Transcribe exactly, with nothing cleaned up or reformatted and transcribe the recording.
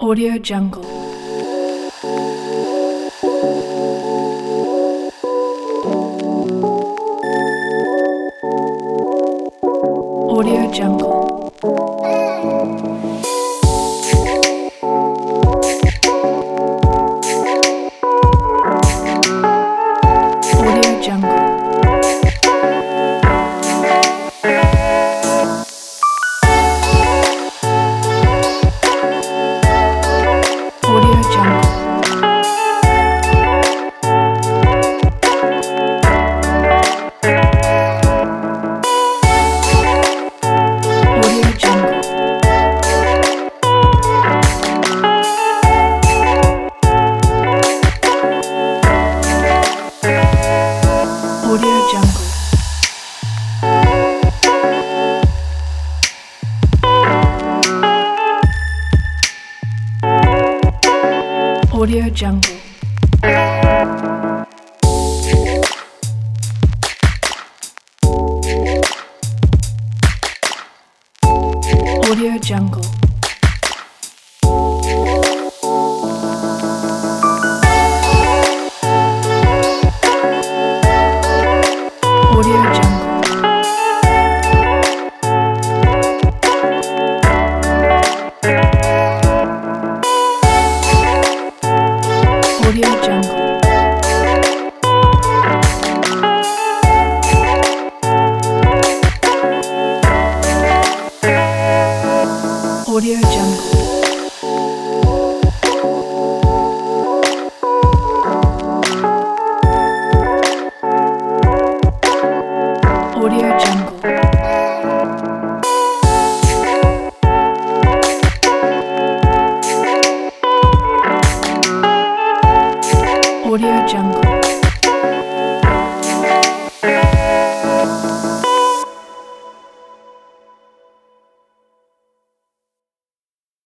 Audio Jungle. Audio Jungle. Audio Jungle. Audio Jungle. Audio Jungle. Audio Jungle. Audio Jungle. Audio Jungle. Audio Jungle. Audio Jungle. Audio Jungle. Audio Jungle. Audio Jungle.